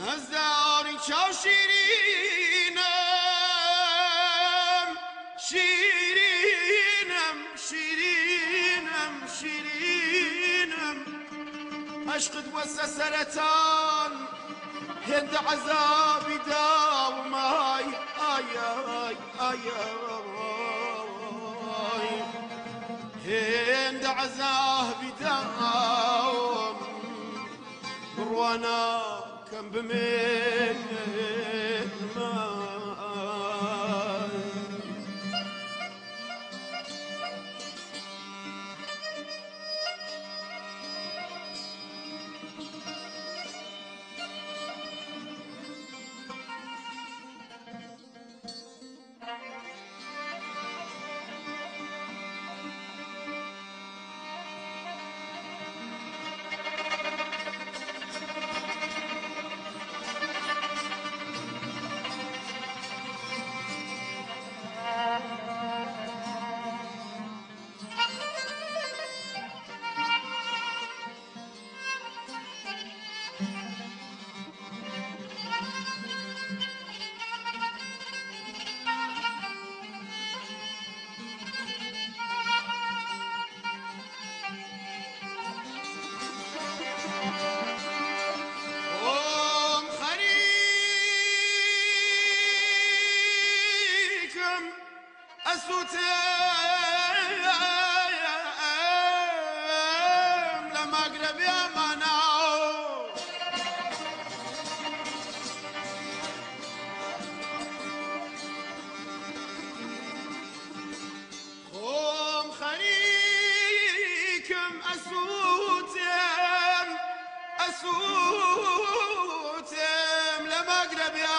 از داری چاو شیرینم شیرینم شیرینم شیرینم عشقت وسع سرطان هند عذابي داوم آي آي آي آي آي هند عذابي داوم بروانا كم بمن لمغرب يا مناو قوم خريكم أسوتم أسوتم لمغرب يا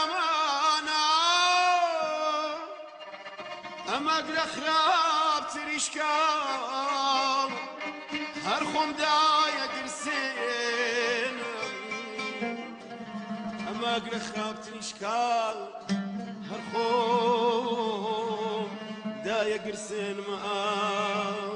مناو أمغرب خراب تريشكام هر خم دايا قرسين اما اقرا خرابتني شكال هر خم دايا قرسين معاه